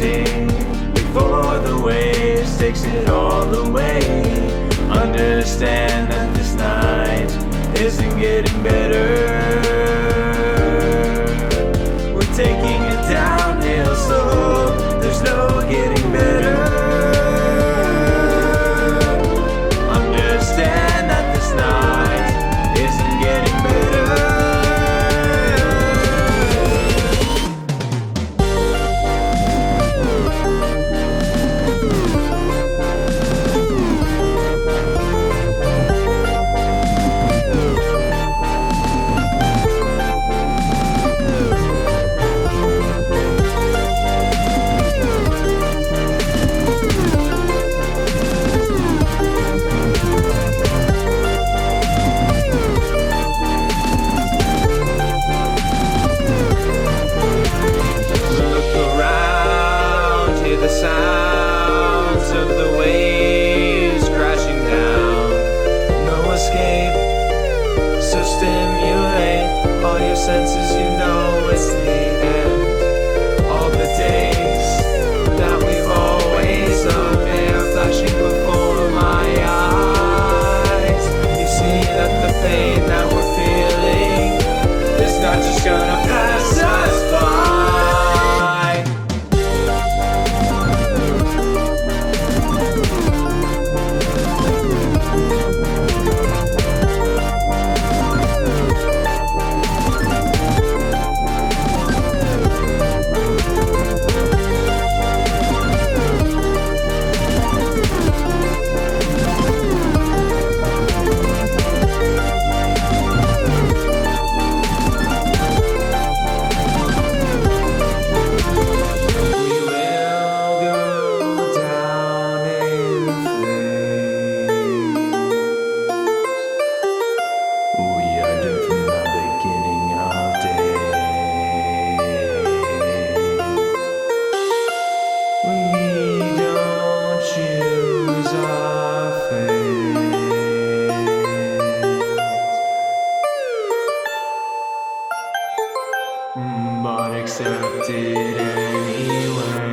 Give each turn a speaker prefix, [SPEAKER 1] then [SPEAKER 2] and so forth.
[SPEAKER 1] drifting before the waves takes it all away. Understand that this night isn't getting better. We're taking it downhill, so there's no getting better. Understand that this night isn't getting better. The sounds of the waves crashing down. No escape, so stimulate all your senses. You know it's the end. All the days that we've always loved, they are flashing before my eyes. You see that the pain that we're feeling is not just gonna pass us by. But accept it anyway.